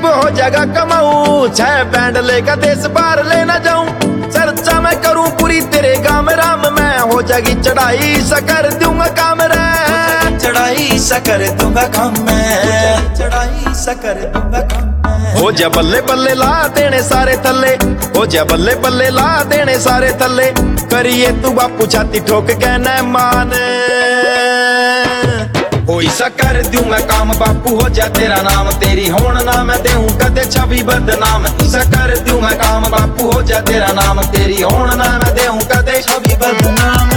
गरीब हो जाएगा कमाऊं, 6 बैंड लेकर देश बाहर लेना जाऊं। चर्चा मैं करूं पूरी तेरे गाँव में राम, मैं हो जाएगी चढ़ाई सा कर दूंगा काम रे। चढ़ाई सा कर दूंगा काम मैं, चढ़ाई सा कर दूंगा काम मैं। हो जा बल्ले बल्ले ला देने सारे थल्ले, हो जा बल्ले बल्ले ला देने सारे थल्ले। करिए तू बापू छाती ठोक के न मान, कोई सा कर दूं मैं काम बापू हो जा तेरा नाम, तेरी होन ना मैं देऊं कदे छवि बदनाम। ऐसा कर दूं मैं काम बापू हो जा तेरा नाम, तेरी होन ना मैं देऊं कदे छवि बदनाम।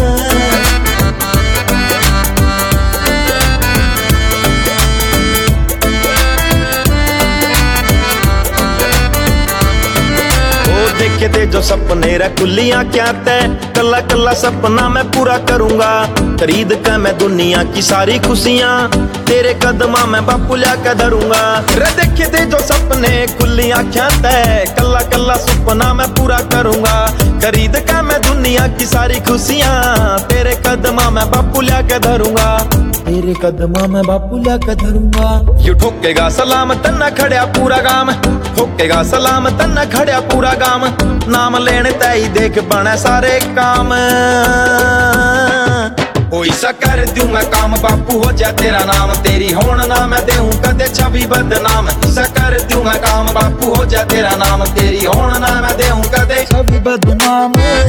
देखे थे जो सपने रे कुलियां क्या तय, कला कला सपना मैं पूरा करूंगा। खरीद कर मैं दुनिया की सारी खुशियां, तेरे कदमा मैं बापू ला कर धरूंगा। रे देखे थे जो सपने कुलियां क्या तय, कला कला सपना मैं पूरा करूंगा। खरीद कर मैं दुनिया की सारी खुशियां, तेरे कदमा मैं बापू ला कर धरूंगा। तेरे कदमा मैं बापू ला कर धरूंगा। यू ठोकेगा सलाम तन्ना खड़िया पूरा गाम, ठोकेगा सलाम तन्ना खड़िया पूरा गाम। नाम लेने तई देख बने सारे काम, कोई सा कर दूं मैं काम बापू हो जा तेरा नाम, तेरी होन ना मैं देऊं कदे छवि बदनाम। ऐसा कर दूं मैं काम बापू हो जा तेरा नाम, तेरी होन ना मैं देऊं कदे छवि बदनाम।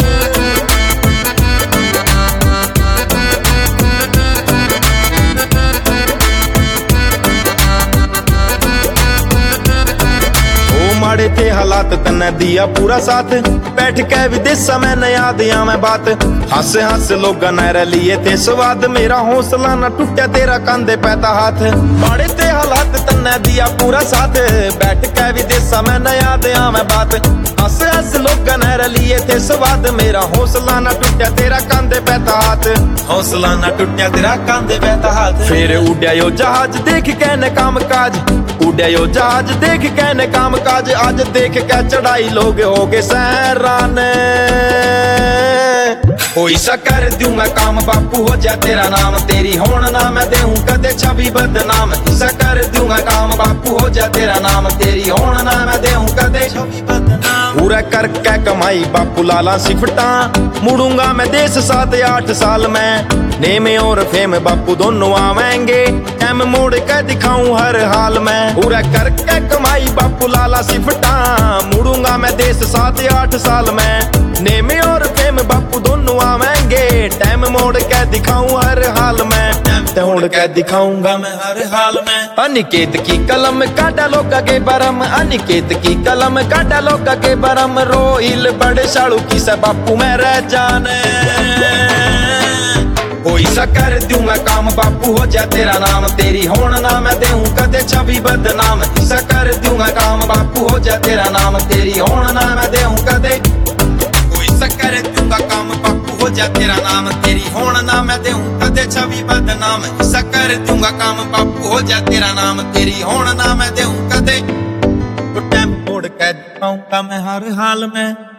माड़े थे हालात तन्ने दिया पूरा साथ, बैठ के विदेशा में न याद मैं बात। हंस हंस लोगा न लिए थे स्वाद, मेरा हौसला न टूटा तेरा कांधे पैता हाथ। माड़े थे हालात तन्ने दिया पूरा साथ, बैठ के विदेशा में न याद मैं बात। हंस हंस लोगा न लिए थे स्वाद, मेरा हौसला न टूटा तेरा कांधे पैता हाथ। हौसला न टूटा तेरा कांधे पैता हाथ। फिर उड़िया यो जहाज देख के न काम काज, उड़िया यो जहाज देख के न काम काज। आज देख के चढ़ाई लोग हो गए सहरान, कोई सा कर दूं मैं काम बापू हो जा तेरा नाम, तेरी होन ना मैं देऊं कदे छवि बदनाम। ऐसा कर दूं मैं काम बापू हो जा तेरा नाम, तेरी होन ना मैं देऊं कदे छवि बदनाम। पूरा करके कमाई बापू लाला सिफटा, मुड़ूंगा मैं देश 7-8 साल में। नेम और फेम बापू दोनों आवेंगे, टाइम मोड़ के दिखाऊं हर हाल में। पूरा करके कमाई बापू लाला सिफटा, मुड़ूंगा मैं देश 7-8 साल में। नेम और फेम बापू दोनों आवेंगे, टाइम मोड़ के दिखाऊं हर हाल में। तोड़ के दिखाऊंगा मैं हर हाल में। अनिकेत की कलम काटा लोका के बरम, अनिकेत की कलम काटा लोका के बरम। रोहिल बड़े साड़ू की से बापू में रह जाने, कोई सा कर दूं मैं काम बापू हो जा तेरा नाम, तेरी होन ना मैं देऊं कदे छवि बदनाम। ऐसा कर दूं मैं काम बापू हो जा तेरा नाम, तेरी होन ना मैं देऊं कदे। कोई सा कर दूंगा काम बापू हो जा तेरा नाम, तेरी होन ना मैं देऊं कदे छवि बदनाम। ऐसा कर दूंगा काम बापू हो जा तेरा नाम, तेरी होन ना मैं देऊं कदे। तो टाइम मोड़ के दिखाऊंगा मैं हर हाल में।